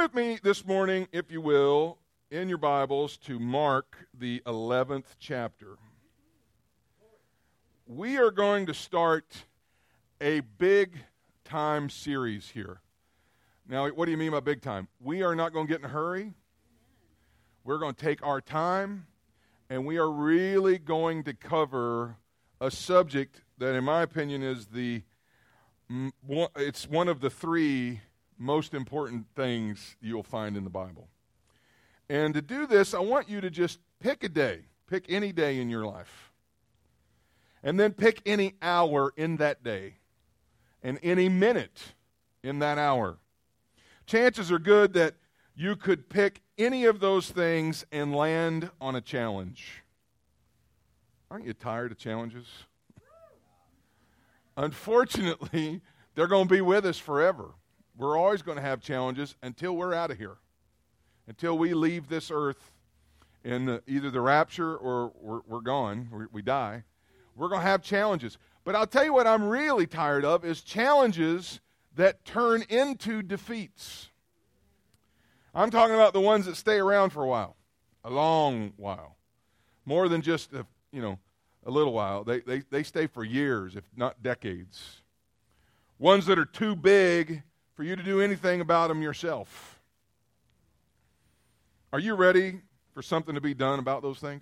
with me this morning, if you will, in your Bibles to Mark, the 11th chapter. We are going to start a big-time series here. Now, what do you mean by big time? We are not going to get in a hurry. We're going to take our time, and we are really going to cover a subject that, in my opinion, is it's one of the three most important things you'll find in the Bible. And to do this, I want you to just pick a day. Pick any day in your life. And then pick any hour in that day. And any minute in that hour. Chances are good that you could pick any of those things and land on a challenge. Aren't you tired of challenges? Unfortunately, they're going to be with us forever. We're always going to have challenges until we're out of here. Until we leave this earth in either the rapture or we're gone, we die. We're going to have challenges. But I'll tell you what I'm really tired of is challenges that turn into defeats. I'm talking about the ones that stay around for a while, a long while. More than just a little while. They stay for years, if not decades. Ones that are too big for you to do anything about them yourself. Are you ready for something to be done about those things?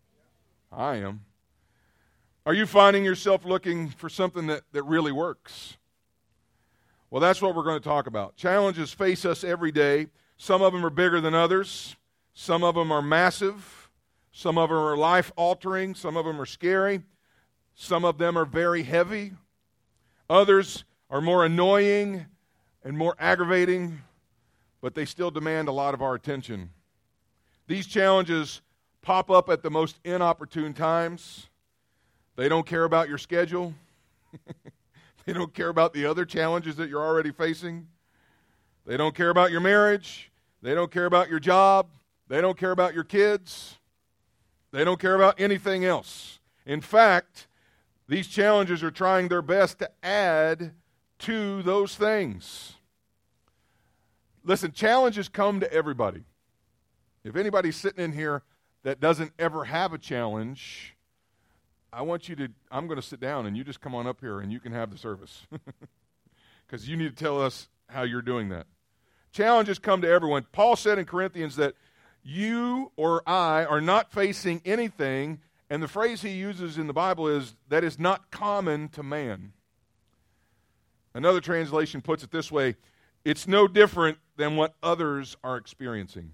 I am. Are you finding yourself looking for something that really works? Well, that's what we're going to talk about. Challenges face us every day. Some of them are bigger than others. Some of them are massive. Some of them are life-altering. Some of them are scary. Some of them are very heavy. Others are more annoying and more aggravating, but they still demand a lot of our attention. These challenges pop up at the most inopportune times. They don't care about your schedule. They don't care about the other challenges that you're already facing. They don't care about your marriage. They don't care about your job. They don't care about your kids. They don't care about anything else. In fact, these challenges are trying their best to add to those things. Listen, challenges come to everybody. If anybody's sitting in here that doesn't ever have a challenge, I'm going to sit down and you just come on up here and you can have the service. Because you need to tell us how you're doing that. Challenges come to everyone. Paul said in Corinthians that you or I are not facing anything, and the phrase he uses in the Bible is, that is not common to man. Another translation puts it this way, it's no different than what others are experiencing.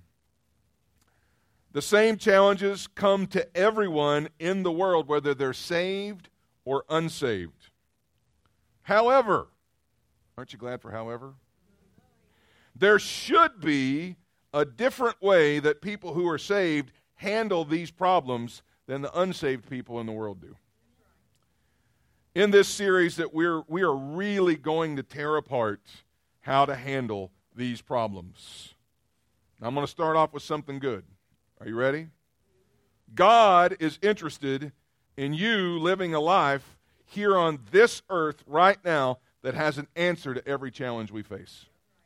The same challenges come to everyone in the world, whether they're saved or unsaved. However, aren't you glad for however? There should be a different way that people who are saved handle these problems than the unsaved people in the world do. In this series that we are really going to tear apart how to handle these problems. I'm going to start off with something good. Are you ready? God is interested in you living a life here on this earth right now that has an answer to every challenge we face.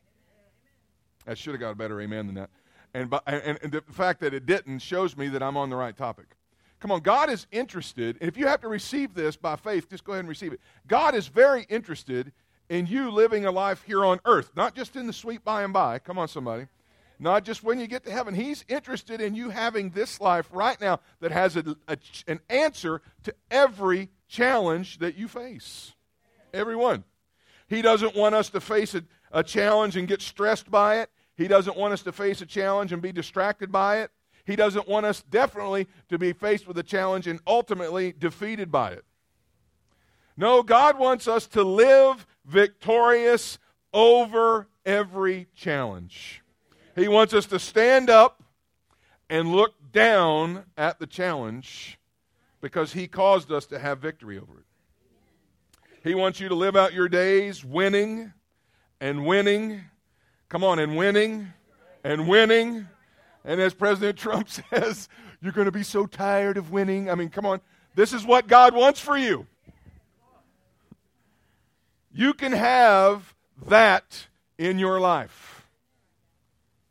I should have got a better amen than that. And the fact that it didn't shows me that I'm on the right topic. Come on, God is interested, and if you have to receive this by faith, just go ahead and receive it. God is very interested in you living a life here on earth, not just in the sweet by and by. Come on, somebody. Not just when you get to heaven. He's interested in you having this life right now that has an answer to every challenge that you face. Every one. He doesn't want us to face a challenge and get stressed by it. He doesn't want us to face a challenge and be distracted by it. He doesn't want us definitely to be faced with a challenge and ultimately defeated by it. No, God wants us to live victorious over every challenge. He wants us to stand up and look down at the challenge because He caused us to have victory over it. He wants you to live out your days winning and winning. Come on, and winning and winning. And as President Trump says, you're going to be so tired of winning. I mean, come on. This is what God wants for you. You can have that in your life.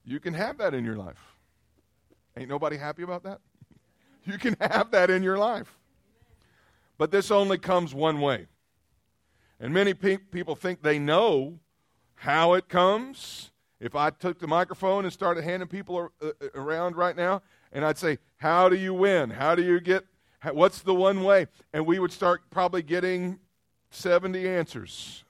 You can have that in your life. Ain't nobody happy about that? You can have that in your life. But this only comes one way. And many people think they know how it comes. If I took the microphone and started handing people around right now, and I'd say, how do you win? How do you get, what's the one way? And we would start probably getting 70 answers.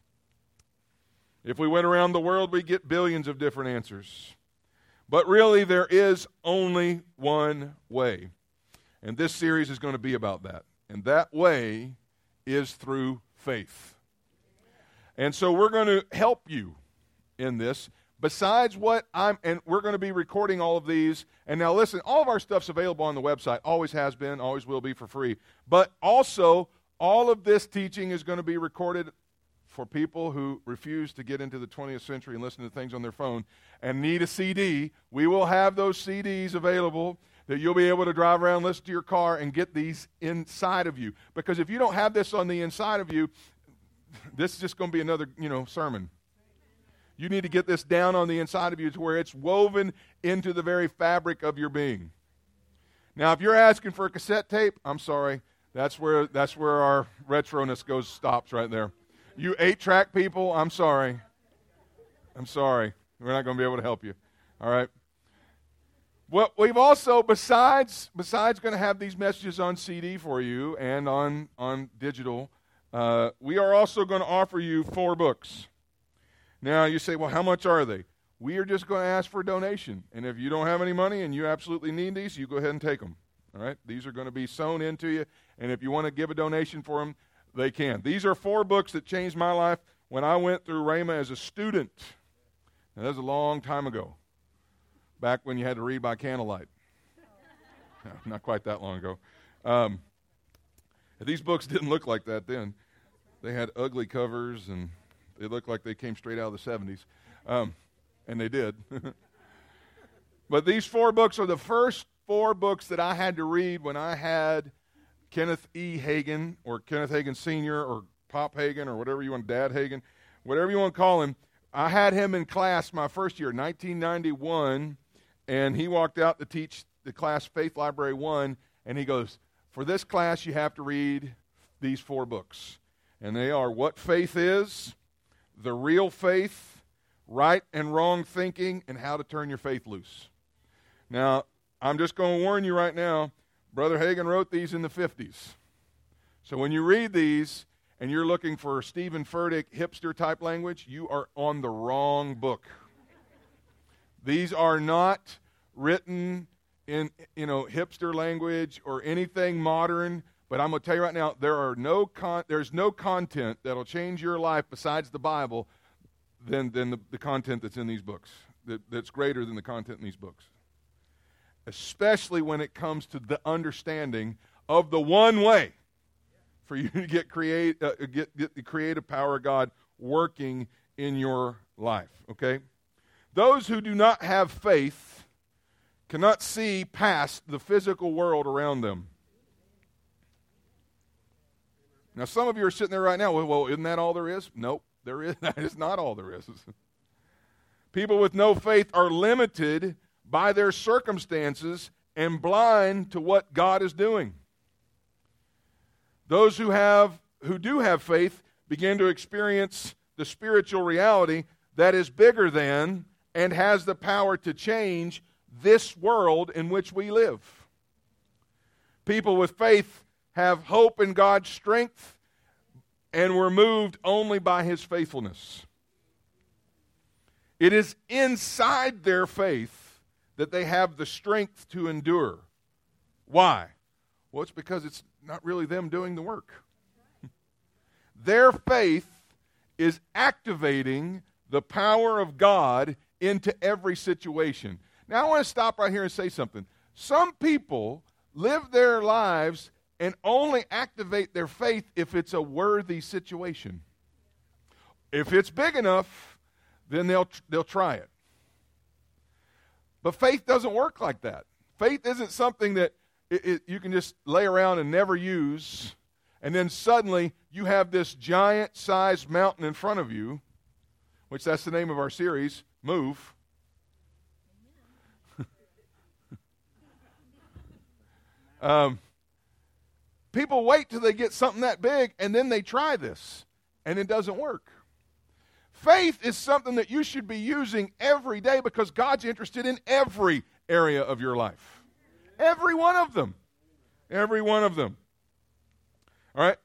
If we went around the world, we'd get billions of different answers. But really, there is only one way. And this series is going to be about that. And that way is through faith. And so we're going to help you in this. Besides what and we're going to be recording all of these. And now listen, all of our stuff's available on the website. Always has been, always will be for free. But also, all of this teaching is going to be recorded for people who refuse to get into the 20th century and listen to things on their phone and need a CD. We will have those CDs available that you'll be able to drive around, listen to your car, and get these inside of you. Because if you don't have this on the inside of you, this is just going to be another, sermon. You need to get this down on the inside of you to where it's woven into the very fabric of your being. Now, if you're asking for a cassette tape, I'm sorry. That's where our retroness stops right there. You 8-track people, I'm sorry. I'm sorry. We're not going to be able to help you. All right? Well, we've also, besides going to have these messages on CD for you and on digital, we are also going to offer you 4 books. Now, you say, well, how much are they? We are just going to ask for a donation. And if you don't have any money and you absolutely need these, you go ahead and take them. All right? These are going to be sewn into you. And if you want to give a donation for them, they can. These are 4 books that changed my life when I went through Rhema as a student. Now, that was a long time ago, back when you had to read by candlelight. No, not quite that long ago. These books didn't look like that then. They had ugly covers, and they looked like they came straight out of the 70s. And they did. But these 4 books are the first 4 books that I had to read when I had Kenneth E. Hagin, or Kenneth Hagin Sr., or Pop Hagin, or whatever you want, Dad Hagin, whatever you want to call him. I had him in class my first year, 1991, and he walked out to teach the class Faith Library 1, and he goes, for this class you have to read these 4 books. And they are What Faith Is, The Real Faith, Right and Wrong Thinking, and How to Turn Your Faith Loose. Now, I'm just going to warn you right now, Brother Hagin wrote these in the 50s. So when you read these and you're looking for Stephen Furtick hipster-type language, you are on the wrong book. These are not written in, hipster language or anything modern, but I'm going to tell you right now, there's no content that will change your life besides the Bible than the content that's in these books, that's greater than the content in these books. Especially when it comes to the understanding of the one way for you to get the creative power of God working in your life, okay? Those who do not have faith cannot see past the physical world around them. Now, some of you are sitting there right now, well, isn't that all there is? Nope, that is not all there is. People with no faith are limited by their circumstances and blind to what God is doing. Those who do have faith begin to experience the spiritual reality that is bigger than and has the power to change this world in which we live. People with faith have hope in God's strength and were moved only by His faithfulness. It is inside their faith that they have the strength to endure. Why? Well, it's because it's not really them doing the work. Their faith is activating the power of God into every situation. Now, I want to stop right here and say something. Some people live their lives and only activate their faith if it's a worthy situation. If it's big enough, then they'll try it. But faith doesn't work like that. Faith isn't something that you can just lay around and never use, and then suddenly you have this giant-sized mountain in front of you, which that's the name of our series, Move. People wait till they get something that big, and then they try this, and it doesn't work. Faith is something that you should be using every day because God's interested in every area of your life. Every one of them. Every one of them. All right?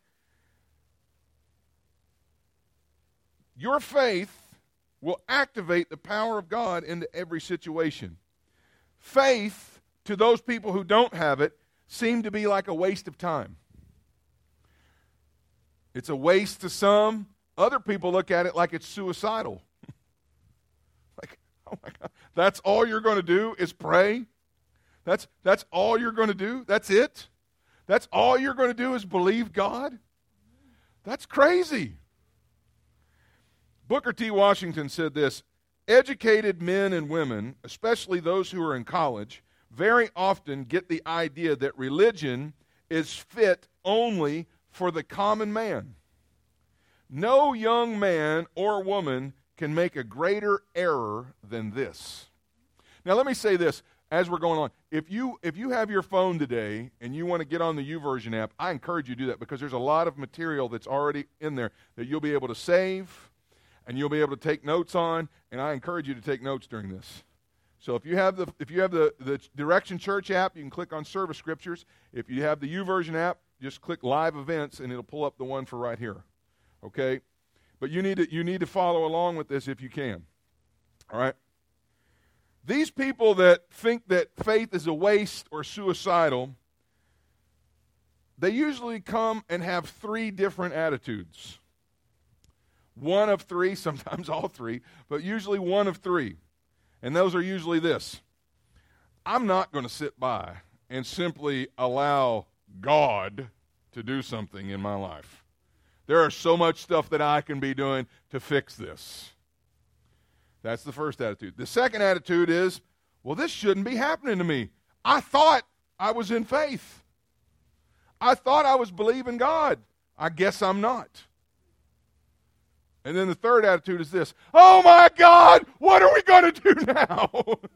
Your faith will activate the power of God into every situation. Faith, to those people who don't have it, seem to be like a waste of time. It's a waste to some. Other people look at it like it's suicidal. Like, oh my God, that's all you're going to do is pray? That's all you're going to do? That's it? That's all you're going to do is believe God? That's crazy. Booker T. Washington said this, educated men and women, especially those who are in college, very often get the idea that religion is fit only for the common man. No young man or woman can make a greater error than this. Now let me say this as we're going on. If you have your phone today and you want to get on the YouVersion app, I encourage you to do that because there's a lot of material that's already in there that you'll be able to save and you'll be able to take notes on, and I encourage you to take notes during this. So if you have the Direction Church app, you can click on Service Scriptures. If you have the YouVersion app, just click Live Events, and it'll pull up the one for right here. Okay? But you need to follow along with this if you can. All right? These people that think that faith is a waste or suicidal, they usually come and have three different attitudes. One of three, sometimes all three, but usually one of three. And those are usually this. I'm not going to sit by and simply allow God to do something in my life. There is so much stuff that I can be doing to fix this. That's the first attitude. The second attitude is, well, this shouldn't be happening to me. I thought I was in faith. I thought I was believing God. I guess I'm not. And then the third attitude is this, oh my God, what are we going to do now?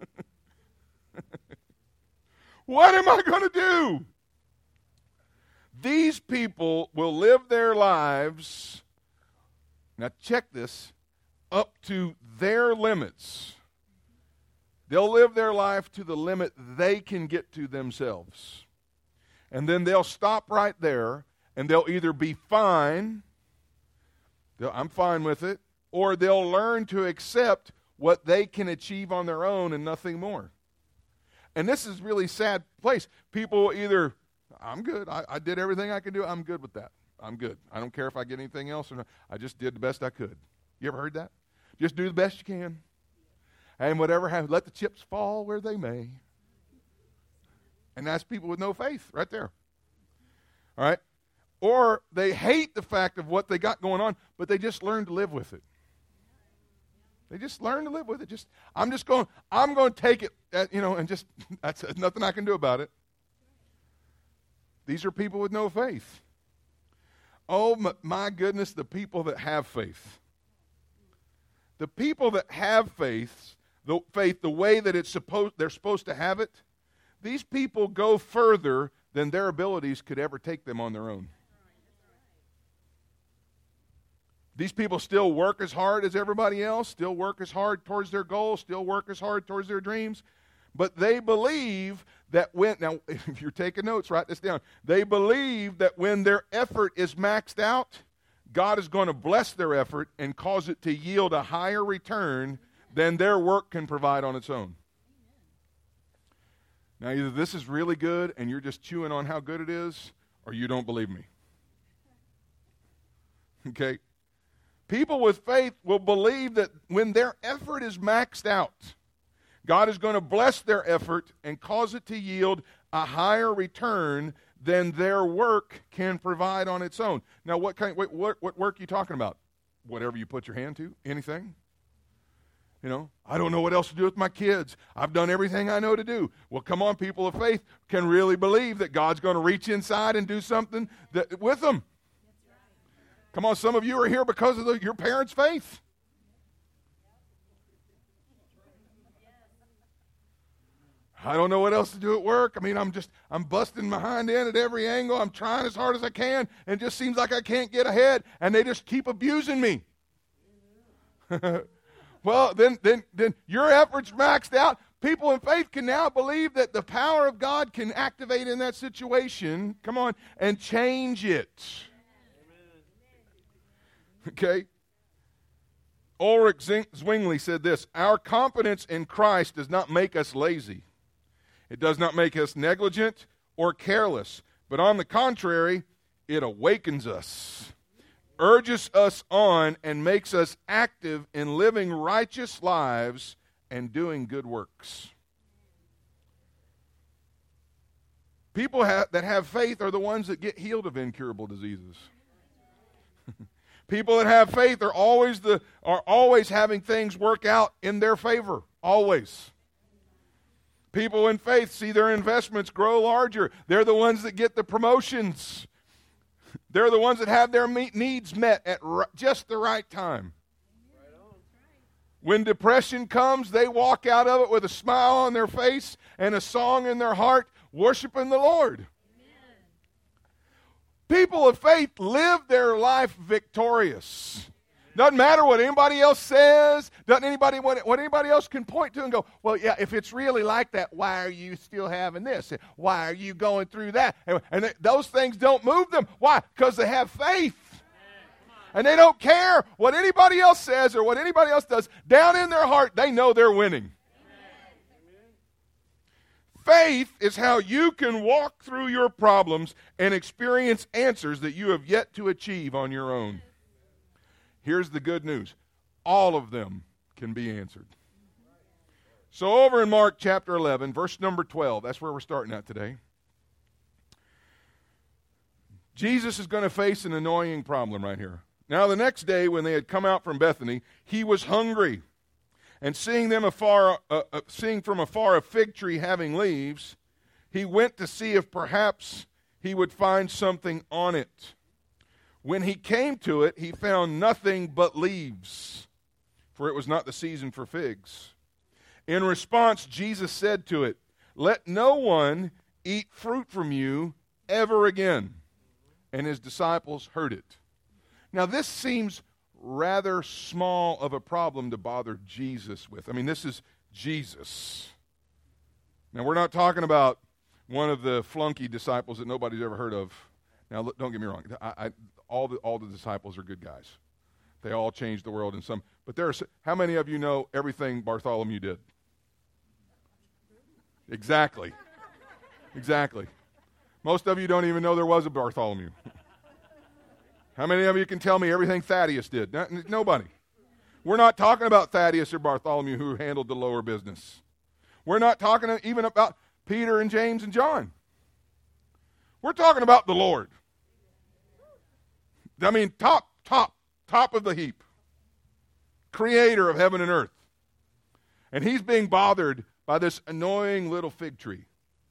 What am I going to do? These people will live their lives, now check this, up to their limits. They'll live their life to the limit they can get to themselves. And then they'll stop right there, and they'll either be fine, I'm fine with it, or they'll learn to accept what they can achieve on their own and nothing more. And this is a really sad place. People either, I'm good, I did everything I can do, I'm good with that. I'm good. I don't care if I get anything else or not. I just did the best I could. You ever heard that? Just do the best you can. And whatever happens, let the chips fall where they may. And that's people with no faith right there. All right? Or they hate the fact of what they got going on, but they just learn to live with it. They just learn to live with it. I'm going to take it, and just, that's nothing I can do about it. These are people with no faith. Oh, my goodness, the people that have faith. The people that have faith, the way that they're supposed to have it, these people go further than their abilities could ever take them on their own. These people still work as hard as everybody else, still work as hard towards their goals, still work as hard towards their dreams, but they believe that now if you're taking notes, write this down. They believe that when their effort is maxed out, God is going to bless their effort and cause it to yield a higher return than their work can provide on its own. Now, either this is really good and you're just chewing on how good it is, or you don't believe me. Okay? People with faith will believe that when their effort is maxed out, God is going to bless their effort and cause it to yield a higher return than their work can provide on its own. Now, what work are you talking about? Whatever you put your hand to, anything. I don't know what else to do with my kids. I've done everything I know to do. Well, come on, people of faith can really believe that God's going to reach inside and do something with them. Come on, some of you are here because of your parents' faith. I don't know what else to do at work. I mean, I'm busting my hind end at every angle. I'm trying as hard as I can, and it just seems like I can't get ahead, and they just keep abusing me. Well, then your efforts maxed out. People in faith can now believe that the power of God can activate in that situation, come on, and change it. Okay? Ulrich Zwingli said this, "Our confidence in Christ does not make us lazy. It does not make us negligent or careless, but on the contrary, it awakens us, urges us on, and makes us active in living righteous lives and doing good works." People that have faith are the ones that get healed of incurable diseases. People that have faith are always having things work out in their favor, always. People in faith see their investments grow larger. They're the ones that get the promotions. They're the ones that have their needs met at just the right time. When depression comes, they walk out of it with a smile on their face and a song in their heart, worshiping the Lord. Amen. People of faith live their life victorious. Doesn't matter what anybody else says. Doesn't anybody what anybody else can point to and go, well, yeah, if it's really like that, why are you still having this? Why are you going through that? And those things don't move them. Why? Because they have faith. And they don't care what anybody else says or what anybody else does. Down in their heart, they know they're winning. Faith is how you can walk through your problems and experience answers that you have yet to achieve on your own. Here's the good news. All of them can be answered. So over in Mark chapter 11, verse number 12, that's where we're starting at today. Jesus is going to face an annoying problem right here. Now the next day when they had come out from Bethany, he was hungry. And seeing from afar a fig tree having leaves, he went to see if perhaps he would find something on it. When he came to it, he found nothing but leaves, for it was not the season for figs. In response, Jesus said to it, "Let no one eat fruit from you ever again." And his disciples heard it. Now this seems rather small of a problem to bother Jesus with. I mean, this is Jesus. Now, we're not talking about one of the flunky disciples that nobody's ever heard of. Now, don't get me wrong. All the disciples are good guys. They all changed the world in some. But how many of you know everything Bartholomew did? Exactly. Exactly. Most of you don't even know there was a Bartholomew. How many of you can tell me everything Thaddeus did? Nobody. We're not talking about Thaddeus or Bartholomew who handled the lower business. We're not talking even about Peter and James and John. We're talking about the Lord. I mean, top of the heap. Creator of heaven and earth. And he's being bothered by this annoying little fig tree.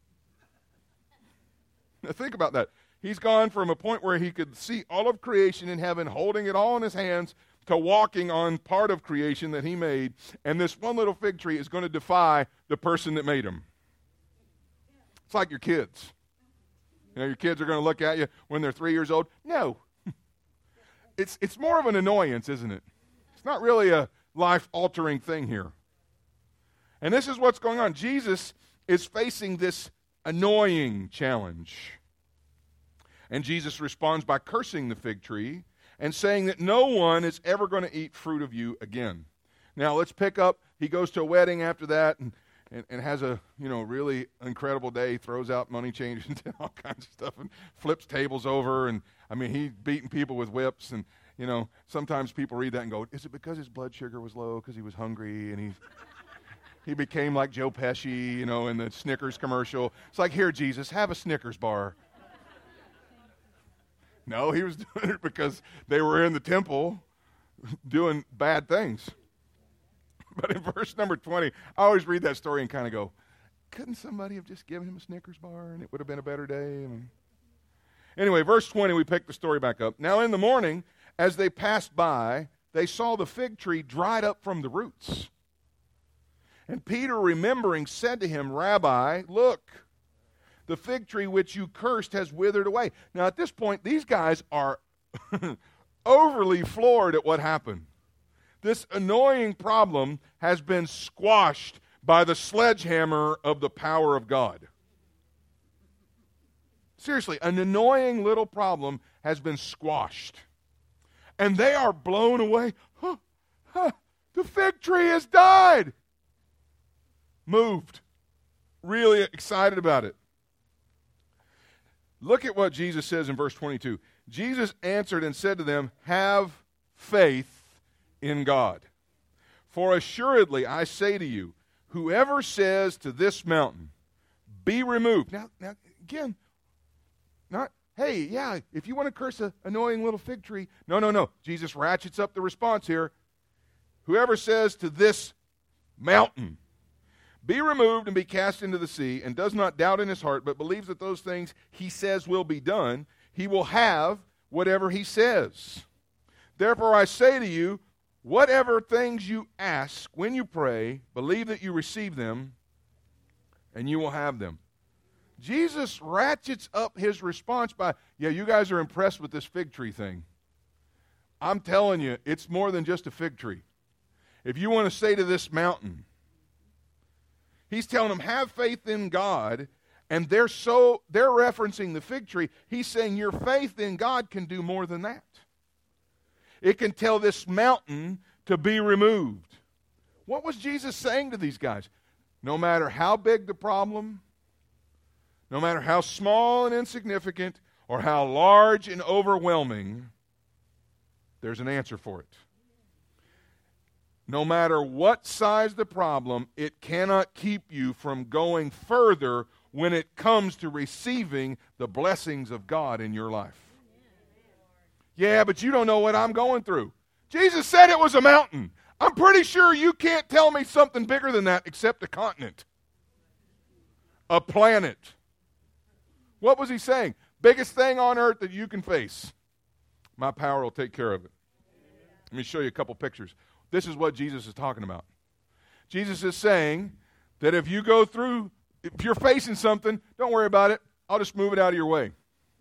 Now think about that. He's gone from a point where he could see all of creation in heaven, holding it all in his hands, to walking on part of creation that he made, and this one little fig tree is going to defy the person that made him. It's like your kids. You know, your kids are going to look at you when they're 3 years old. No. It's more of an annoyance, isn't it? It's not really a life-altering thing here. And this is what's going on. Jesus is facing this annoying challenge. And Jesus responds by cursing the fig tree and saying that no one is ever going to eat fruit of you again. Now let's pick up. He goes to a wedding after that and has a really incredible day, throws out money changers and all kinds of stuff and flips tables over. And I mean, he's beating people with whips. And sometimes people read that and go, is it because his blood sugar was low because he was hungry and he became like Joe Pesci, in the Snickers commercial. It's like, here, Jesus, have a Snickers bar. No, he was doing it because they were in the temple doing bad things. But in verse number 20, I always read that story and kind of go, couldn't somebody have just given him a Snickers bar and it would have been a better day? Anyway, verse 20, we pick the story back up. Now in the morning, as they passed by, they saw the fig tree dried up from the roots. And Peter, remembering, said to him, Rabbi, look, the fig tree which you cursed has withered away. Now, at this point, these guys are overly floored at what happened. This annoying problem has been squashed by the sledgehammer of the power of God. Seriously, an annoying little problem has been squashed. And they are blown away. The fig tree has died. Moved. Really excited about it. Look at what Jesus says in verse 22. Jesus answered and said to them, have faith in God. For assuredly I say to you, whoever says to this mountain, be removed. Now again, not, hey, yeah, if you want to curse an annoying little fig tree. No. Jesus ratchets up the response here. Whoever says to this mountain, be removed and be cast into the sea, and does not doubt in his heart, but believes that those things he says will be done, he will have whatever he says. Therefore I say to you, whatever things you ask when you pray, believe that you receive them, and you will have them. Jesus ratchets up his response by, yeah, you guys are impressed with this fig tree thing. I'm telling you, it's more than just a fig tree. If you want to say to this mountain, he's telling them, have faith in God, and they're referencing the fig tree. He's saying your faith in God can do more than that. It can tell this mountain to be removed. What was Jesus saying to these guys? No matter how big the problem, no matter how small and insignificant, or how large and overwhelming, there's an answer for it. No matter what size the problem, it cannot keep you from going further when it comes to receiving the blessings of God in your life. Yeah, but you don't know what I'm going through. Jesus said it was a mountain. I'm pretty sure you can't tell me something bigger than that except a continent, a planet. What was he saying? Biggest thing on earth that you can face. My power will take care of it. Let me show you a couple pictures. This is what Jesus is talking about. Jesus is saying that if you're facing something, don't worry about it. I'll just move it out of your way.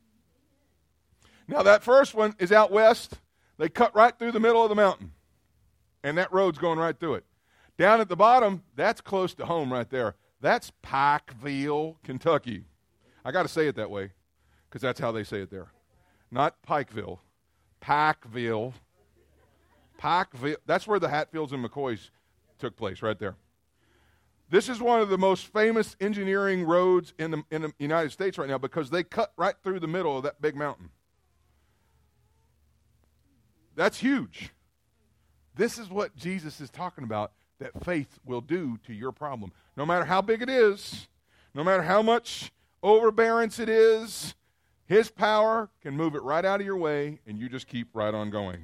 Now, that first one is out west. They cut right through the middle of the mountain, and that road's going right through it. Down at the bottom, that's close to home right there. That's Pikeville, Kentucky. I got to say it that way because that's how they say it there. Not Pikeville. Pikeville. That's where the Hatfields and McCoys took place, right there. This is one of the most famous engineering roads in the United States right now because they cut right through the middle of that big mountain. That's huge. This is what Jesus is talking about that faith will do to your problem. No matter how big it is, no matter how much overbearance it is, his power can move it right out of your way, and you just keep right on going.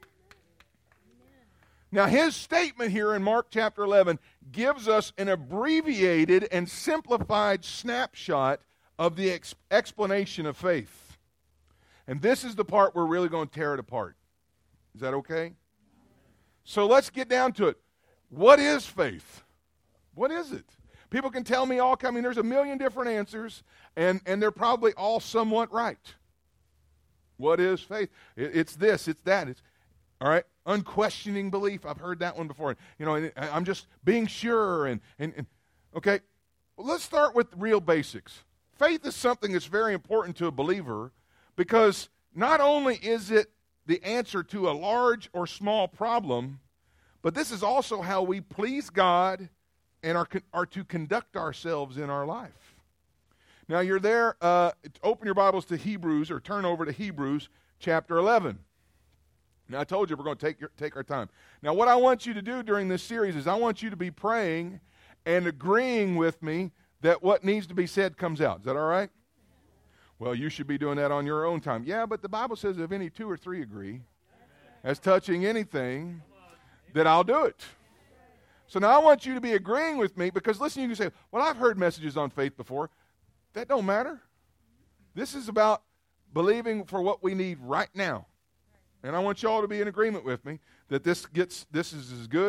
Now, his statement here in Mark chapter 11 gives us an abbreviated and simplified snapshot of the explanation of faith. And this is the part we're really going to tear it apart. Is that okay? So let's get down to it. What is faith? What is it? People can tell me there's a million different answers, and they're probably all somewhat right. What is faith? It's this, it's that. It's, all right, unquestioning belief. I've heard that one before. I'm just being sure. And okay, well, let's start with the real basics. Faith is something that's very important to a believer because not only is it the answer to a large or small problem, but this is also how we please God and are to conduct ourselves in our life. Now, you're there. Open your Bibles to Hebrews, or turn over to Hebrews chapter 11. Now, I told you we're going to take our time. Now, what I want you to do during this series is I want you to be praying and agreeing with me that what needs to be said comes out. Is that all right? Well, you should be doing that on your own time. Yeah, but the Bible says if any two or three agree as touching anything, that I'll do it. So now I want you to be agreeing with me because, listen, you can say, well, I've heard messages on faith before. That don't matter. This is about believing for what we need right now. And I want you all to be in agreement with me that this is as good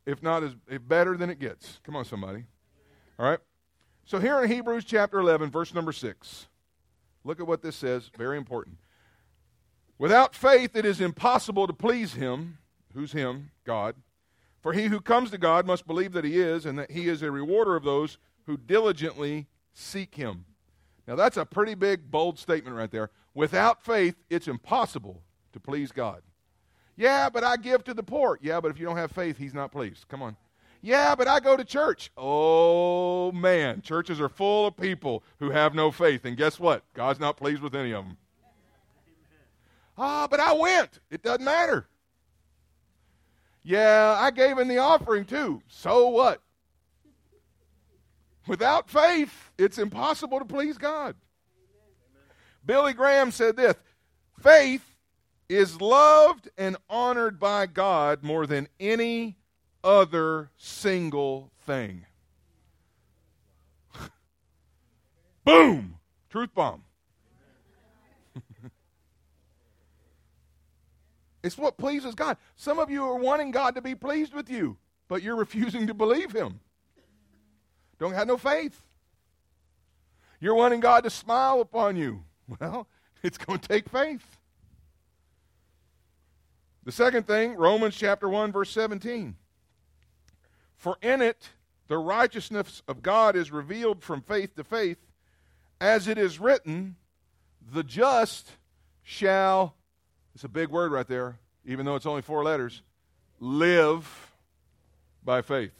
if not as better than it gets. Come on, somebody. All right? So here in Hebrews chapter 11, verse number 6, look at what this says. Very important. Without faith, it is impossible to please him. Who's him? God. For he who comes to God must believe that he is, and that he is a rewarder of those who diligently seek him. Now that's a pretty big, bold statement right there. Without faith, it's impossible to please God. Yeah, but I give to the poor. Yeah, but if you don't have faith, he's not pleased. Come on. Yeah, but I go to church. Oh, man. Churches are full of people who have no faith. And guess what? God's not pleased with any of them. But I went. It doesn't matter. Yeah, I gave in the offering too. So what? Without faith, it's impossible to please God. Amen. Billy Graham said this, faith is loved and honored by God more than any other single thing. Boom! Truth bomb. It's what pleases God. Some of you are wanting God to be pleased with you, but you're refusing to believe him. Don't have no faith. You're wanting God to smile upon you. Well, it's going to take faith. The second thing, Romans chapter 1, verse 17. For in it the righteousness of God is revealed from faith to faith, as it is written, the just shall, it's a big word right there, even though it's only 4 letters, live by faith.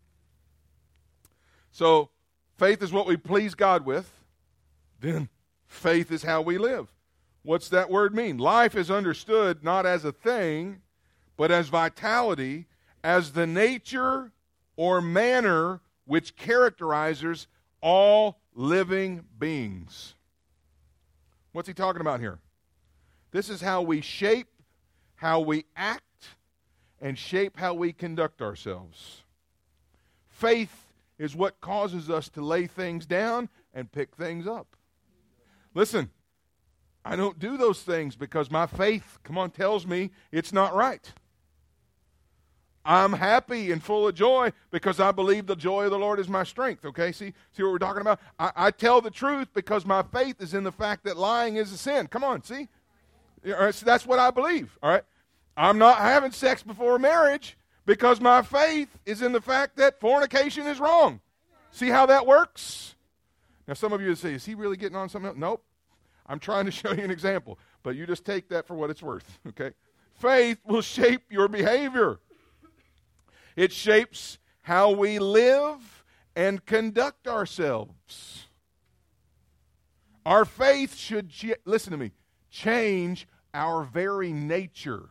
So, faith is what we please God with. Then, faith is how we live. What's that word mean? Life is understood not as a thing, but as vitality, as the nature or manner which characterizes all living beings. What's he talking about here? This is how we shape, how we act, and shape how we conduct ourselves. Faith is what causes us to lay things down and pick things up. Listen, I don't do those things because my faith, tells me it's not right. I'm happy and full of joy because I believe the joy of the Lord is my strength, okay? See what we're talking about? I tell the truth because my faith is in the fact that lying is a sin. Come on, see? All right, so that's what I believe, all right? I'm not having sex before marriage because my faith is in the fact that fornication is wrong. See how that works? Now, some of you would say, is he really getting on something else? Nope. I'm trying to show you an example, but you just take that for what it's worth, okay? Faith will shape your behavior. It shapes how we live and conduct ourselves. Our faith should, listen to me, change our very nature.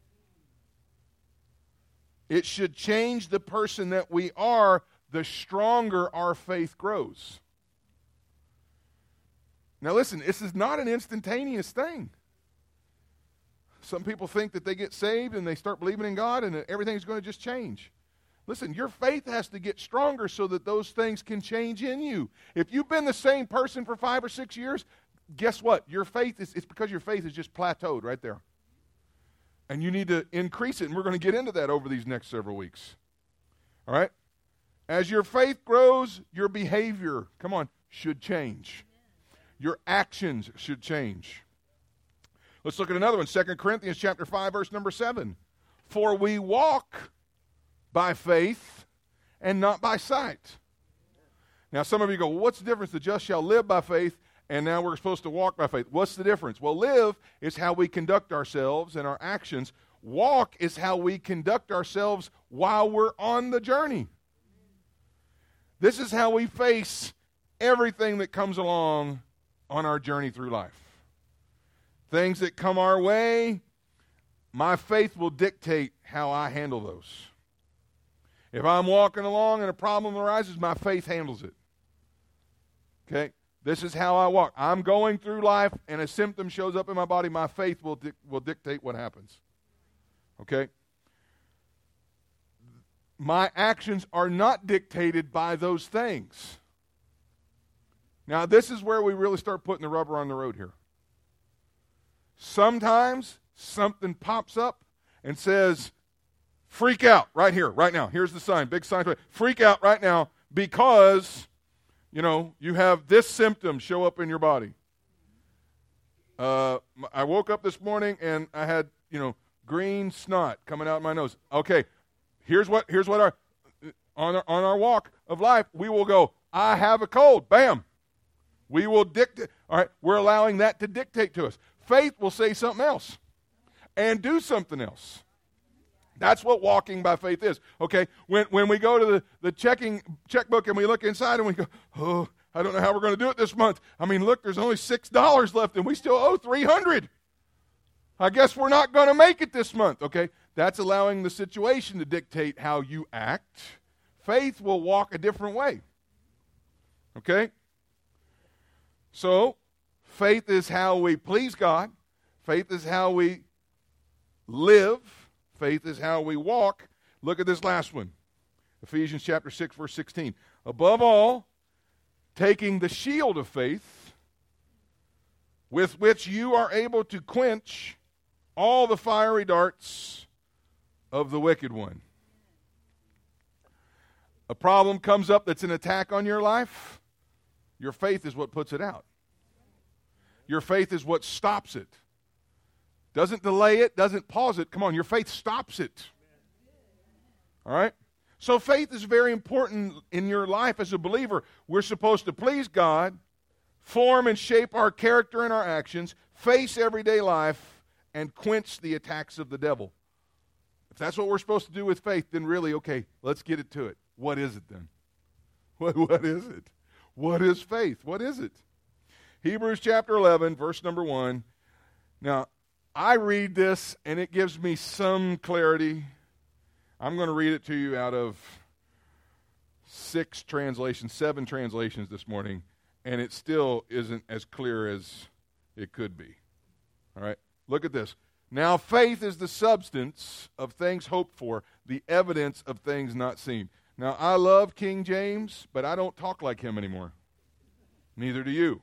It should change the person that we are, the stronger our faith grows. Now listen, this is not an instantaneous thing. Some people think that they get saved and they start believing in God and everything's going to just change. Listen, your faith has to get stronger so that those things can change in you. If you've been the same person for 5 or 6 years, guess what? Your faith it's because your faith is just plateaued right there. And you need to increase it, and we're going to get into that over these next several weeks. All right? As your faith grows, your behavior, should change. Your actions should change. Let's look at another one, 2 Corinthians chapter 5, verse number 7. For we walk by faith and not by sight. Now, some of you go, well, what's the difference? The just shall live by faith, and now we're supposed to walk by faith. What's the difference? Well, live is how we conduct ourselves and our actions. Walk is how we conduct ourselves while we're on the journey. This is how we face everything that comes along on our journey through life. Things that come our way, my faith will dictate how I handle those. If I'm walking along and a problem arises, my faith handles it. Okay? This is how I walk. I'm going through life and a symptom shows up in my body, my faith will dictate what happens. Okay? My actions are not dictated by those things. Now, this is where we really start putting the rubber on the road here. Sometimes something pops up and says, freak out right here, right now. Here's the sign, big sign. Freak out right now because, you have this symptom show up in your body. I woke up this morning and I had, green snot coming out of my nose. Okay, here's what on our walk of life, we will go, I have a cold. Bam. We will dictate. All right, we're allowing that to dictate to us. Faith will say something else and do something else. That's what walking by faith is. Okay, when we go to the checkbook and we look inside and we go, oh, I don't know how we're going to do it this month. I mean, look, there's only $6 left and we still owe $300. I guess we're not going to make it this month. Okay, that's allowing the situation to dictate how you act. Faith will walk a different way. Okay? So, faith is how we please God. Faith is how we live. Faith is how we walk. Look at this last one. Ephesians chapter 6, verse 16. Above all, taking the shield of faith, with which you are able to quench all the fiery darts of the wicked one. A problem comes up that's an attack on your life. Your faith is what puts it out. Your faith is what stops it. Doesn't delay it, doesn't pause it. Come on, your faith stops it. All right? So faith is very important in your life as a believer. We're supposed to please God, form and shape our character and our actions, face everyday life, and quench the attacks of the devil. If that's what we're supposed to do with faith, then really, okay, let's get it to it. What is it then? What is it? What is faith? What is it? Hebrews chapter 11, verse number 1. Now, I read this, and it gives me some clarity. I'm going to read it to you out of 7 translations this morning, and it still isn't as clear as it could be. All right? Look at this. Now, faith is the substance of things hoped for, the evidence of things not seen. Now, I love King James, but I don't talk like him anymore. Neither do you.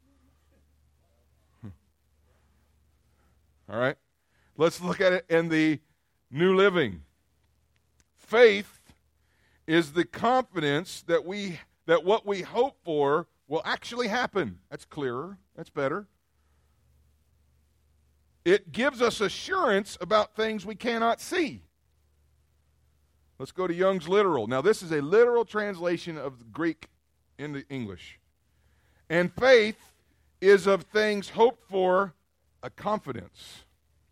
All right? Let's look at it in the New Living. Faith is the confidence that what we hope for will actually happen. That's clearer. That's better. It gives us assurance about things we cannot see. Let's go to Young's Literal. Now, this is a literal translation of the Greek into English. And faith is of things hoped for, a confidence.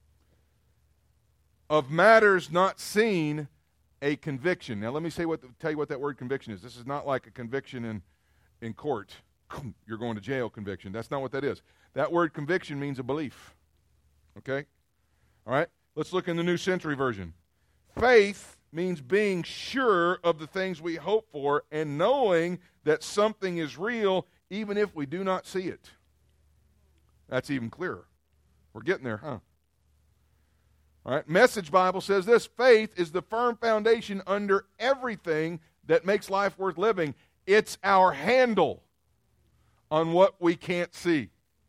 Of matters not seen, a conviction. Now, let me tell you what that word conviction is. This is not like a conviction in court. You're going to jail conviction. That's not what that is. That word conviction means a belief. Okay? All right? Let's look in the New Century Version. Faith means being sure of the things we hope for and knowing that something is real even if we do not see it. That's even clearer. We're getting there, huh? All right? Message Bible says this: faith is the firm foundation under everything that makes life worth living. It's our handle on what we can't see.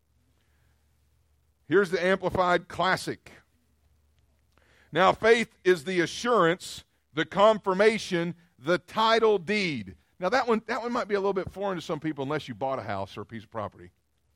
Here's the Amplified Classic. Now, faith is the assurance, the confirmation, the title deed. Now, that one might be a little bit foreign to some people unless you bought a house or a piece of property.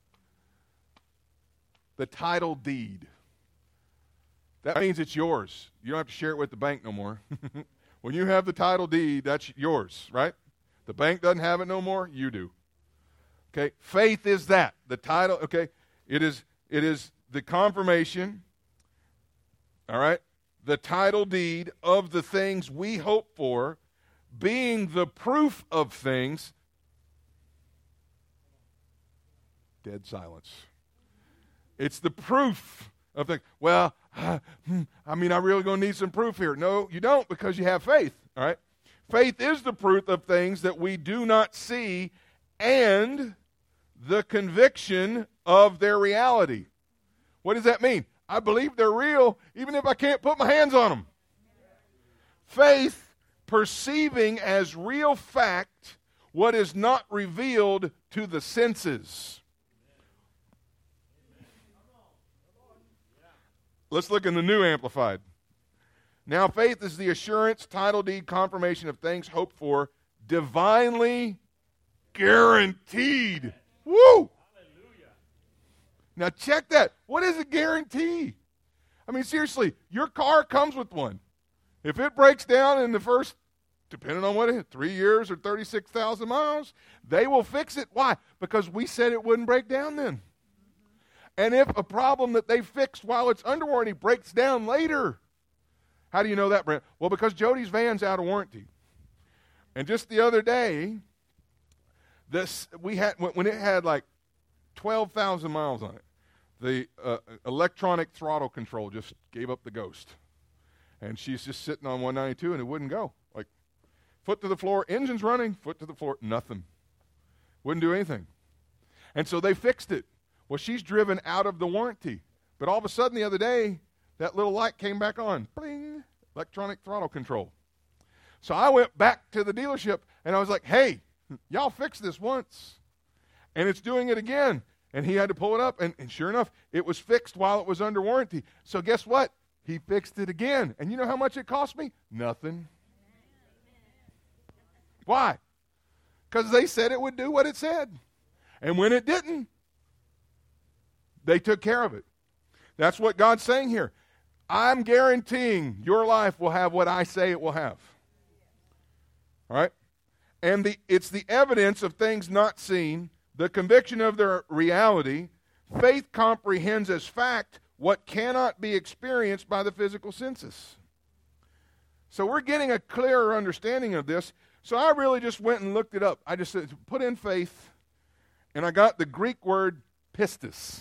The title deed. That means it's yours. You don't have to share it with the bank no more. When you have the title deed, that's yours, right? The bank doesn't have it no more, you do. Okay? Faith is that. The title, okay? It is the confirmation, all right? The title deed of the things we hope for, being the proof of things. Dead silence. It's the proof of things. Well, I really going to need some proof here. No, you don't, because you have faith, all right? Faith is the proof of things that we do not see and the conviction of their reality. What does that mean? I believe they're real even if I can't put my hands on them. Faith, perceiving as real fact what is not revealed to the senses. Let's look in the New Amplified. Now faith is the assurance, title deed, confirmation of things hoped for, divinely guaranteed. Woo! Hallelujah. Now check that. What is a guarantee? I mean, seriously, your car comes with one. If it breaks down in the first, depending on what it is, 3 years or 36,000 miles, they will fix it. Why? Because we said it wouldn't break down then. And if a problem that they fixed while it's under warranty breaks down later, how do you know that, Brent? Well, because Jody's van's out of warranty. And just the other day, when it had like 12,000 miles on it, the electronic throttle control just gave up the ghost. And she's just sitting on 192 and it wouldn't go. Like, foot to the floor, engine's running, foot to the floor, nothing. Wouldn't do anything. And so they fixed it. Well, she's driven out of the warranty. But all of a sudden the other day, that little light came back on. Bling, electronic throttle control. So I went back to the dealership and I was like, hey, y'all fixed this once. And it's doing it again. And he had to pull it up. And sure enough, it was fixed while it was under warranty. So guess what? He fixed it again. And you know how much it cost me? Nothing. Why? Because they said it would do what it said. And when it didn't, they took care of it. That's what God's saying here. I'm guaranteeing your life will have what I say it will have. All right? And it's the evidence of things not seen, the conviction of their reality. Faith comprehends as fact what cannot be experienced by the physical senses. So we're getting a clearer understanding of this. So I really just went and looked it up. I just said, put in faith, and I got the Greek word pistis.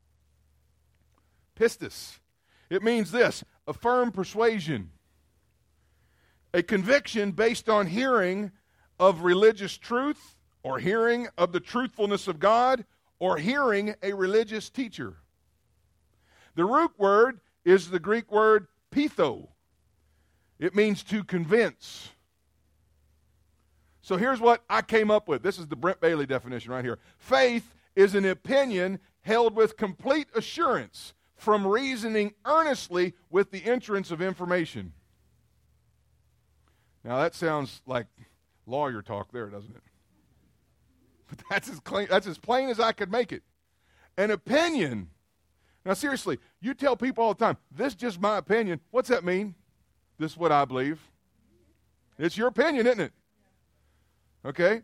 Pistis. It means this: a firm persuasion, a conviction based on hearing of religious truth, or hearing of the truthfulness of God, or hearing a religious teacher. The root word is the Greek word pitho. It means to convince. So here's what I came up with. This is the Brent Bailey definition right here. Faith is an opinion held with complete assurance from reasoning earnestly with the entrance of information. Now that sounds like lawyer talk there, doesn't it? But that's as plain as I could make it. An opinion. Now seriously, you tell people all the time, this is just my opinion. What's that mean? This is what I believe. It's your opinion, isn't it? Okay?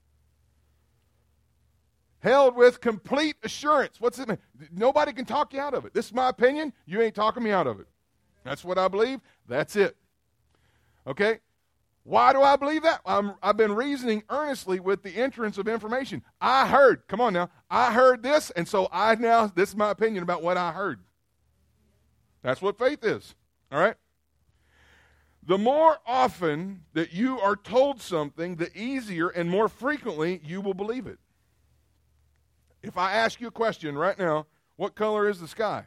Held with complete assurance. What's it mean? Nobody can talk you out of it. This is my opinion. You ain't talking me out of it. That's what I believe. That's it. Okay? Why do I believe that? I've been reasoning earnestly with the entrance of information. I heard. Come on now. I heard this, and so this is my opinion about what I heard. That's what faith is. All right? The more often that you are told something, the easier and more frequently you will believe it. If I ask you a question right now, what color is the sky?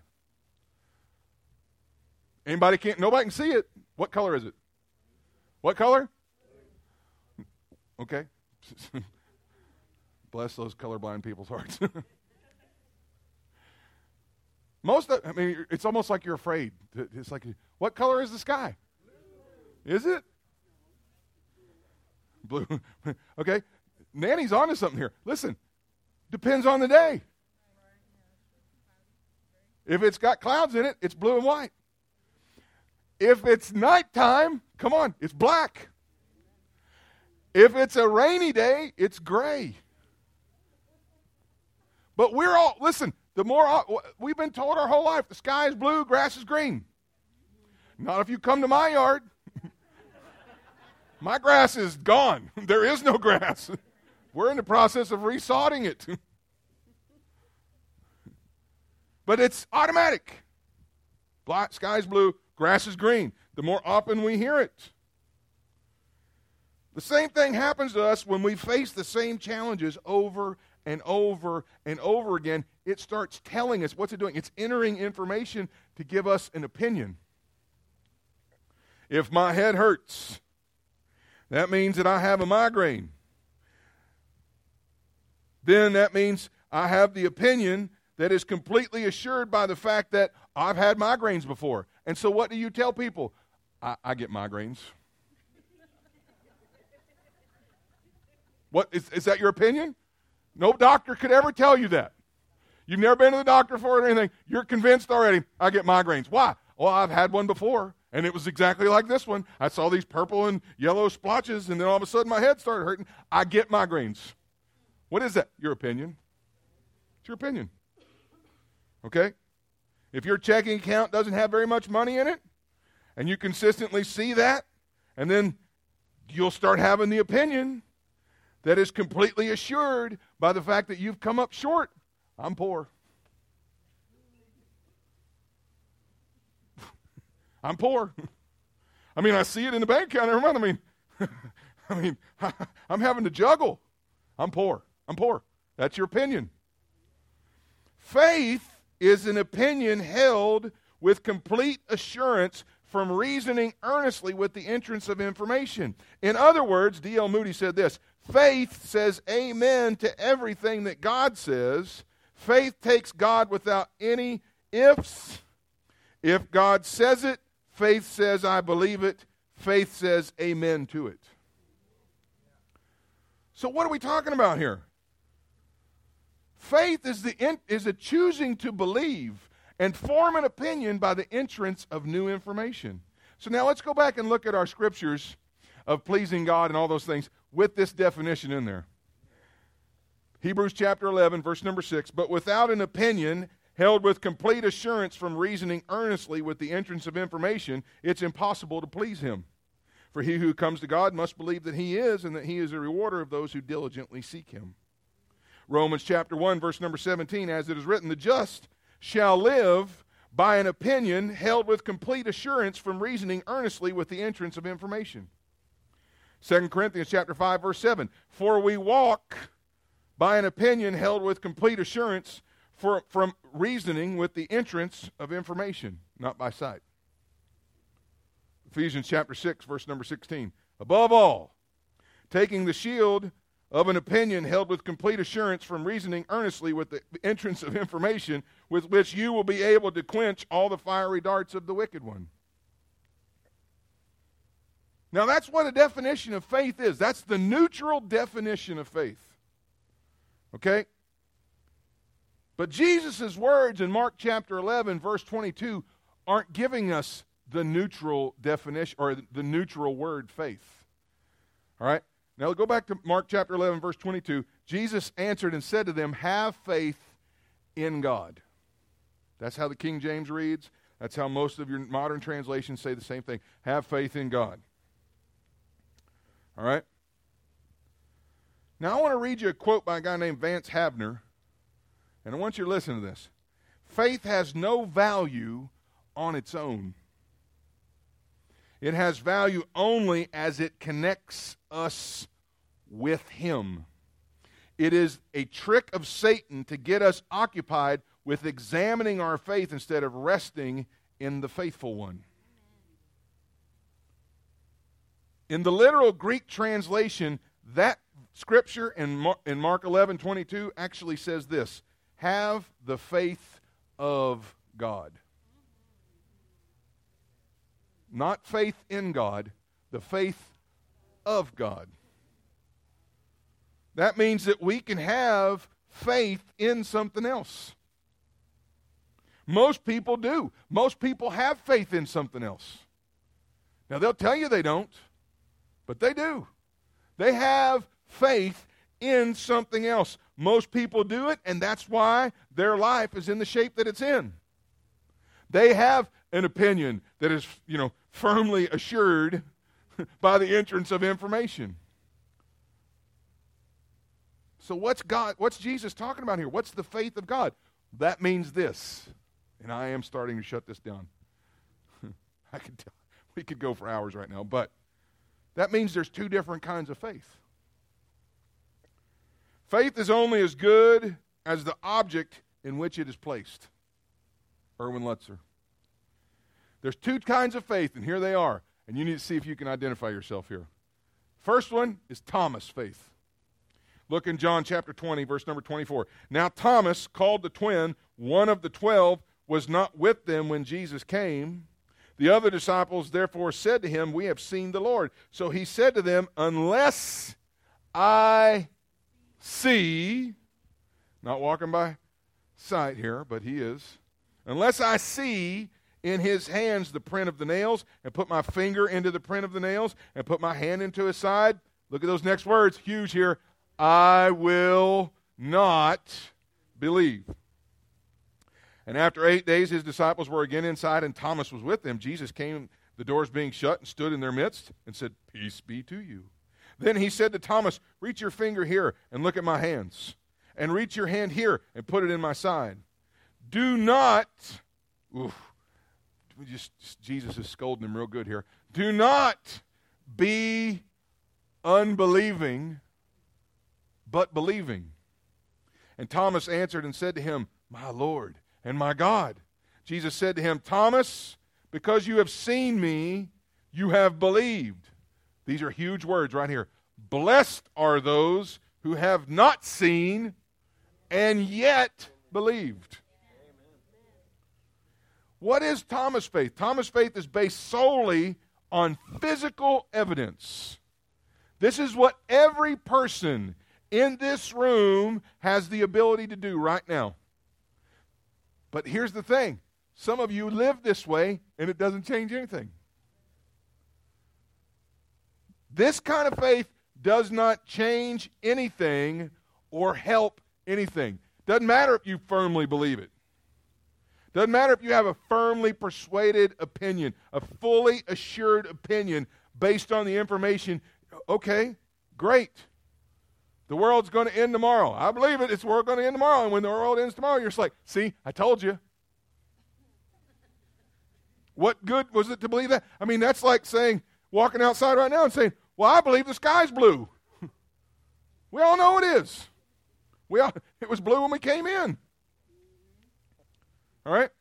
Nobody can see it. What color is it? What color? Okay. Bless those colorblind people's hearts. It's almost like you're afraid. It's like, what color is the sky? Is it? Blue. Okay. Nanny's onto something here. Listen. Depends on the day. If it's got clouds in it, it's blue and white. If it's nighttime, come on, it's black. If it's a rainy day, it's gray. But we've been told our whole life, the sky is blue, grass is green. Not if you come to my yard. My grass is gone. There is no grass. We're in the process of resodding it. But it's automatic. Sky's blue, grass is green. The more often we hear it. The same thing happens to us when we face the same challenges over and over and over again. It starts telling us, what's it doing? It's entering information to give us an opinion. If my head hurts, that means that I have a migraine. Then that means I have the opinion that is completely assured by the fact that I've had migraines before. And so what do you tell people? I get migraines. What, is that your opinion? No doctor could ever tell you that. You've never been to the doctor for it or anything. You're convinced already, I get migraines. Why? Well, I've had one before, and it was exactly like this one. I saw these purple and yellow splotches, and then all of a sudden my head started hurting. I get migraines. What is that? Your opinion. It's your opinion. Okay? If your checking account doesn't have very much money in it, and you consistently see that, and then you'll start having the opinion that is completely assured by the fact that you've come up short. I'm poor. I'm poor. I mean, I see it in the bank account every month. I'm having to juggle. I'm poor. I'm poor. That's your opinion. Faith is an opinion held with complete assurance from reasoning earnestly with the entrance of information. In other words, D.L. Moody said this, faith says amen to everything that God says. Faith takes God without any ifs. If God says it, faith says, I believe it. Faith says amen to it. So what are we talking about here? Faith is a choosing to believe and form an opinion by the entrance of new information. So now let's go back and look at our scriptures of pleasing God and all those things with this definition in there. Hebrews chapter 11, verse number 6, but without an opinion held with complete assurance from reasoning earnestly with the entrance of information, it's impossible to please him. For he who comes to God must believe that he is, and that he is a rewarder of those who diligently seek him. Romans chapter 1, verse number 17, as it is written, the just shall live by an opinion held with complete assurance from reasoning earnestly with the entrance of information. 2 Corinthians chapter 5, verse 7, for we walk by an opinion held with complete assurance from reasoning with the entrance of information, not by sight. Ephesians chapter 6, verse number 16. Above all, taking the shield of an opinion held with complete assurance from reasoning earnestly with the entrance of information, with which you will be able to quench all the fiery darts of the wicked one. Now that's what a definition of faith is. That's the neutral definition of faith. Okay? But Jesus' words in Mark chapter 11, verse 22, aren't giving us the neutral definition, or the neutral word faith. All right? Now go back to Mark chapter 11, verse 22. Jesus answered and said to them, have faith in God. That's how the King James reads. That's how most of your modern translations say the same thing. Have faith in God. All right? Now I want to read you a quote by a guy named Vance Havner, and I want you to listen to this. Faith has no value on its own. It has value only as it connects us with Him. It is a trick of Satan to get us occupied with examining our faith instead of resting in the faithful one. In the literal Greek translation, that scripture in Mark 11:22 actually says this, have the faith of God. Not faith in God, the faith of God. That means that we can have faith in something else. Most people do. Most people have faith in something else. Now, they'll tell you they don't, but they do. They have faith in something else. Most people do it, and that's why their life is in the shape that it's in. They have an opinion that is, firmly assured by the entrance of information. So what's Jesus talking about here? What's the faith of God? That means this. And I am starting to shut this down. We could go for hours right now, but that means there's two different kinds of faith. Faith is only as good as the object in which it is placed. Erwin Lutzer. There's two kinds of faith, and here they are. And you need to see if you can identify yourself here. First one is Thomas faith. Look in John chapter 20, verse number 24. Now Thomas, called the twin, one of the 12, was not with them when Jesus came. The other disciples therefore said to him, we have seen the Lord. So he said to them, unless I see, not walking by sight here, but he is, unless I see in his hands the print of the nails, and put my finger into the print of the nails, and put my hand into his side, look at those next words, huge here, I will not believe. And after 8 days, his disciples were again inside, and Thomas was with them. Jesus came, the doors being shut, and stood in their midst, and said, peace be to you. Then he said to Thomas, reach your finger here, and look at my hands. And reach your hand here, and put it in my side. Do not, Jesus is scolding him real good here. Do not be unbelieving, but believing. And Thomas answered and said to him, my Lord and my God. Jesus said to him, Thomas, because you have seen me, you have believed. These are huge words right here. Blessed are those who have not seen and yet believed. What is Thomas' faith? Thomas' faith is based solely on physical evidence. This is what every person in this room has the ability to do right now. But here's the thing. Some of you live this way, and it doesn't change anything. This kind of faith does not change anything or help anything. Doesn't matter if you firmly believe it. Doesn't matter if you have a firmly persuaded opinion, a fully assured opinion based on the information. Okay, great. The world's going to end tomorrow. I believe it. It's going to end tomorrow. And when the world ends tomorrow, you're just like, see, I told you. What good was it to believe that? I mean, that's like saying, walking outside right now and saying, well, I believe the sky's blue. We all know it is. It was blue when we came in. All right?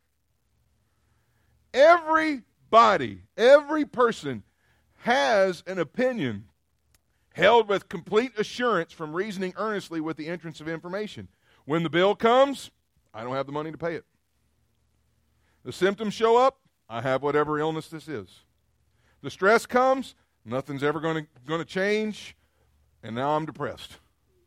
Everybody, every person has an opinion held with complete assurance from reasoning earnestly with the entrance of information. When the bill comes, I don't have the money to pay it. The symptoms show up, I have whatever illness this is. The stress comes, nothing's ever going to change, and now I'm depressed.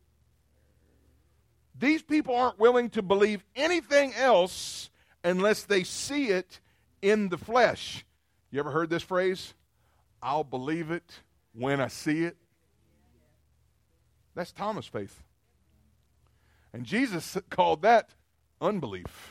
These people aren't willing to believe anything else unless they see it in the flesh. You ever heard this phrase? I'll believe it when I see it. That's Thomas' faith. And Jesus called that unbelief.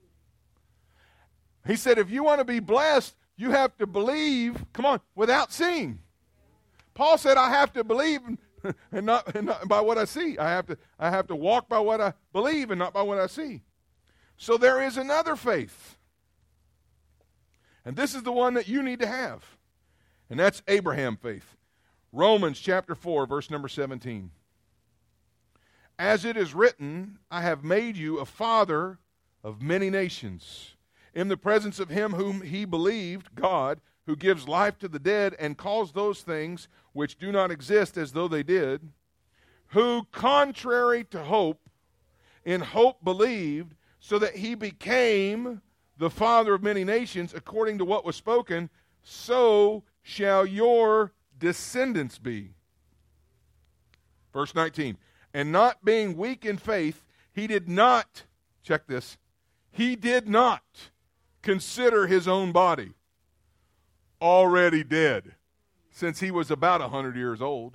He said, if you want to be blessed, you have to believe, come on, without seeing. Paul said, I have to believe and not by what I see. I have to walk by what I believe and not by what I see. So there is another faith. And this is the one that you need to have. And that's Abraham faith. Romans chapter 4, verse number 17. As it is written, I have made you a father of many nations, in the presence of him whom he believed, God, who gives life to the dead and calls those things which do not exist as though they did, who, contrary to hope, in hope believed, so that he became the father of many nations, according to what was spoken, so shall your descendants be. Verse 19. And not being weak in faith, he did not, check this, he did not consider his own body already dead, since he was about 100 years old,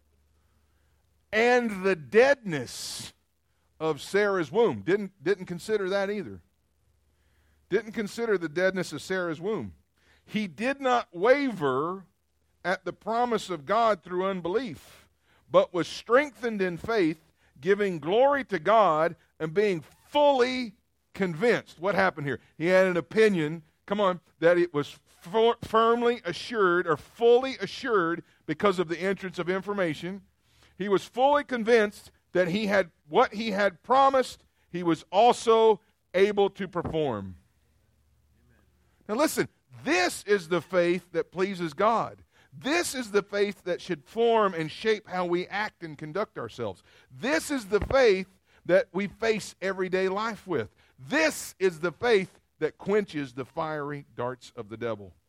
and the deadness of Sarah's womb. Didn't consider that either. Didn't consider the deadness of Sarah's womb. He did not waver at the promise of God through unbelief, but was strengthened in faith, giving glory to God and being fully convinced. What happened here? He had an opinion, come on, that it was firmly assured or fully assured because of the entrance of information. He was fully convinced that he had what he had promised, he was also able to perform. Now listen, this is the faith that pleases God. This is the faith that should form and shape how we act and conduct ourselves. This is the faith that we face everyday life with. This is the faith that quenches the fiery darts of the devil.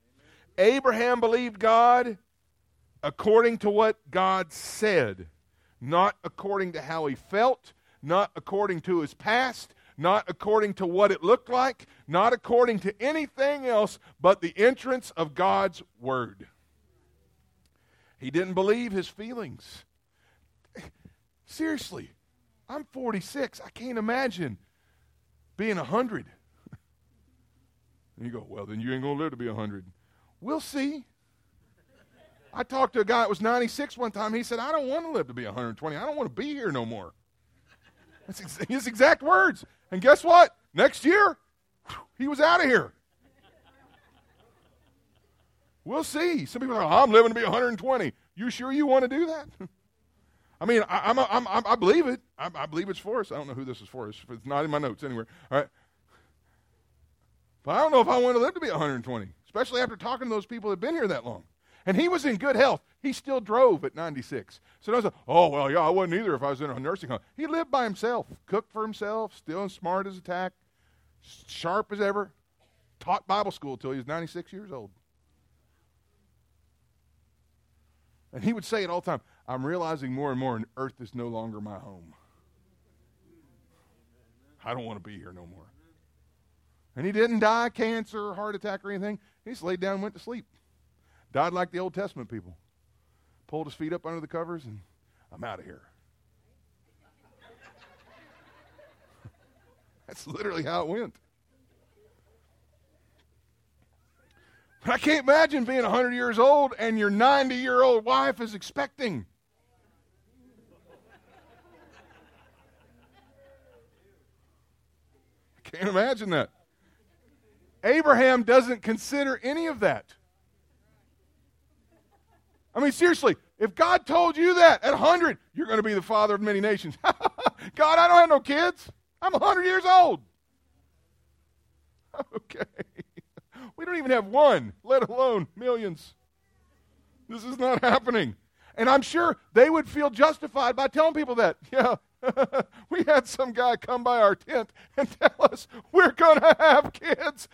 Abraham believed God according to what God said, not according to how he felt, not according to his past, not according to what it looked like, not according to anything else but the entrance of God's word. He didn't believe his feelings. Seriously, I'm 46. I can't imagine being 100. And you go, well, then you ain't going to live to be 100. We'll see. I talked to a guy that was 96 one time. He said, I don't want to live to be 120. I don't want to be here no more. That's his exact words. And guess what? Next year, he was out of here. We'll see. Some people are like, I'm living to be 120. You sure you want to do that? I mean, I believe it. I believe it's for us. I don't know who this is for. It's not in my notes anywhere. All right. But I don't know if I want to live to be 120, especially after talking to those people that have been here that long. And he was in good health. He still drove at 96. So I was like, oh, well, yeah, I wouldn't either if I was in a nursing home. He lived by himself, cooked for himself, still as smart as a tack, sharp as ever, taught Bible school until he was 96 years old. And he would say it all the time, I'm realizing more and more, and earth is no longer my home. I don't want to be here no more. And he didn't die, cancer, heart attack, or anything. He just laid down and went to sleep. Died like the Old Testament people. Pulled his feet up under the covers, and I'm out of here. That's literally how it went. But I can't imagine being 100 years old and your 90-year-old wife is expecting. I can't imagine that. Abraham doesn't consider any of that. I mean, seriously, if God told you that at 100, you're going to be the father of many nations. God, I don't have no kids. I'm 100 years old. Okay. We don't even have one, let alone millions. This is not happening. And I'm sure they would feel justified by telling people that. Yeah, we had some guy come by our tent and tell us we're going to have kids.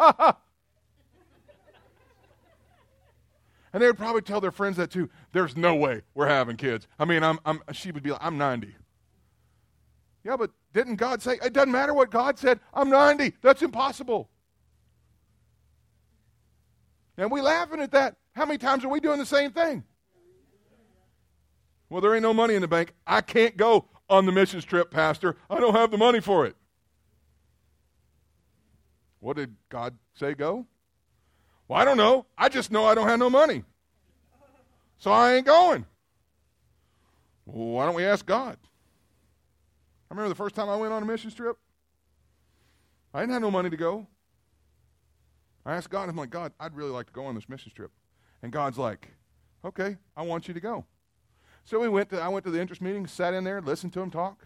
And they would probably tell their friends that too. There's no way we're having kids. I mean, she would be like, I'm 90. Yeah, but didn't God say, it doesn't matter what God said, I'm 90. That's impossible. And we laughing at that. How many times are we doing the same thing? Well, there ain't no money in the bank. I can't go on the missions trip, Pastor. I don't have the money for it. What did God say go? Well, I don't know. I just know I don't have no money. So I ain't going. Well, why don't we ask God? I remember the first time I went on a missions trip. I didn't have no money to go. I asked God, I'm like, God, I'd really like to go on this missions trip. And God's like, okay, I want you to go. So I went to the interest meeting, sat in there, listened to him talk.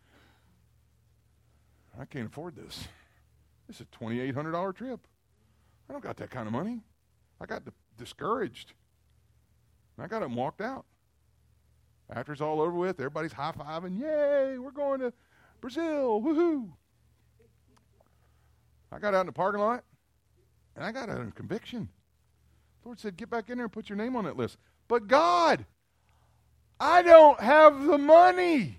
I can't afford this. This is a $2,800 trip. I don't got that kind of money. I got discouraged. I got up and walked out. After it's all over with, everybody's high-fiving. Yay, we're going to Brazil. Woohoo. I got out in the parking lot, and I got a conviction. The Lord said, get back in there and put your name on that list. But God, I don't have the money.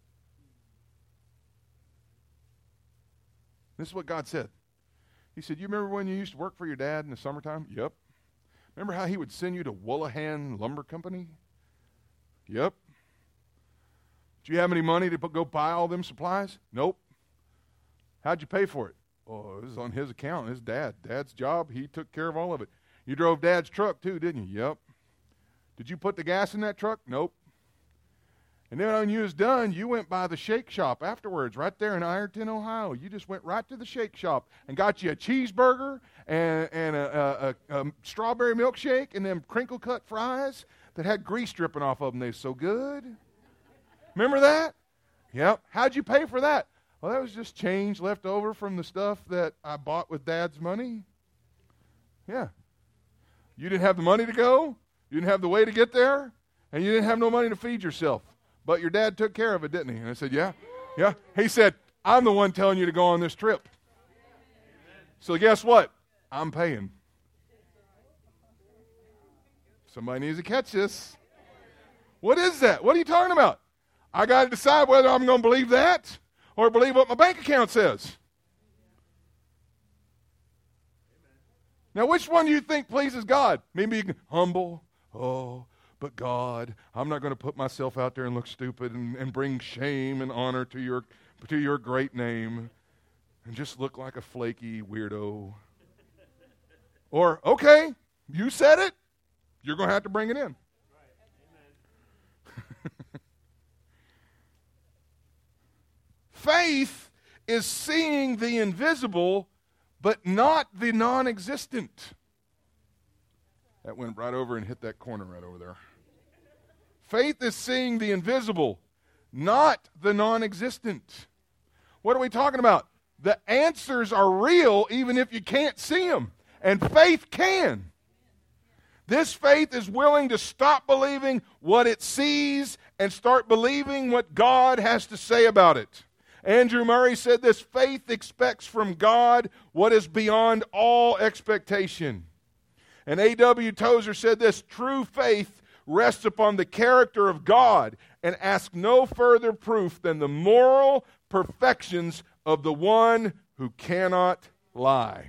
This is what God said. He said, you remember when you used to work for your dad in the summertime? Yep. Remember how he would send you to Woolahan Lumber Company? Yep. Do you have any money to go buy all them supplies? Nope. How'd you pay for it? Oh, this is on his account, his dad. Dad's job, he took care of all of it. You drove Dad's truck too, didn't you? Yep. Did you put the gas in that truck? Nope. And then when you was done, you went by the Shake Shop afterwards, right there in Ironton, Ohio. You just went right to the Shake Shop and got you a cheeseburger and a strawberry milkshake and them crinkle-cut fries that had grease dripping off of them. They were so good. Remember that? Yep. How'd you pay for that? Well, that was just change left over from the stuff that I bought with Dad's money. Yeah. You didn't have the money to go. You didn't have the way to get there. And you didn't have no money to feed yourself. But your dad took care of it, didn't he? And I said, yeah. Yeah. He said, I'm the one telling you to go on this trip. So guess what? I'm paying. Somebody needs to catch this. What is that? What are you talking about? I got to decide whether I'm going to believe that or believe what my bank account says. Now, which one do you think pleases God? Maybe you can humble. Oh, but God, I'm not going to put myself out there and look stupid and bring shame and honor to your great name and just look like a flaky weirdo. Or, okay, you said it. You're going to have to bring it in. Faith is seeing the invisible, but not the non-existent. That went right over and hit that corner right over there. Faith is seeing the invisible, not the non-existent. What are we talking about? The answers are real even if you can't see them. And faith can. This faith is willing to stop believing what it sees and start believing what God has to say about it. Andrew Murray said this: faith expects from God what is beyond all expectation. And A.W. Tozer said this: true faith rests upon the character of God and asks no further proof than the moral perfections of the one who cannot lie.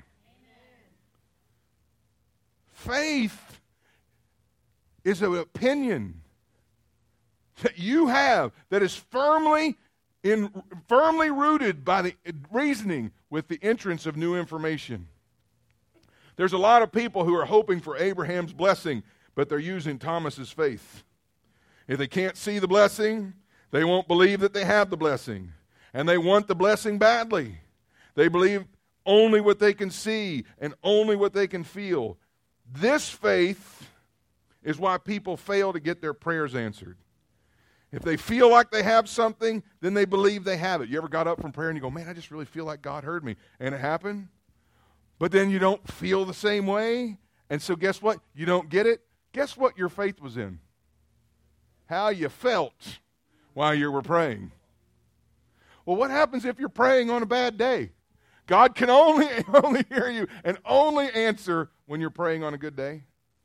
Faith is an opinion that you have that is firmly rooted by the reasoning with the entrance of new information. There's a lot of people who are hoping for Abraham's blessing, but they're using Thomas's faith. If they can't see the blessing, they won't believe that they have the blessing. And they want the blessing badly. They believe only what they can see and only what they can feel. This faith is why people fail to get their prayers answered. If they feel like they have something, then they believe they have it. You ever got up from prayer and you go, man, I just really feel like God heard me. And it happened. But then you don't feel the same way. And so guess what? You don't get it. Guess what your faith was in? How you felt while you were praying. Well, what happens if you're praying on a bad day? God can only hear you and only answer when you're praying on a good day.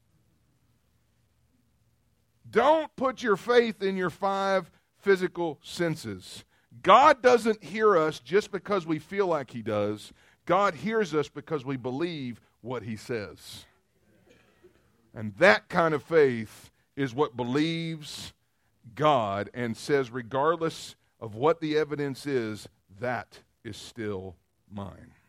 Don't put your faith in your 5 physical senses. God doesn't hear us just because we feel like He does. God hears us because we believe what He says. And that kind of faith is what believes God and says, regardless of what the evidence is, that is still mine.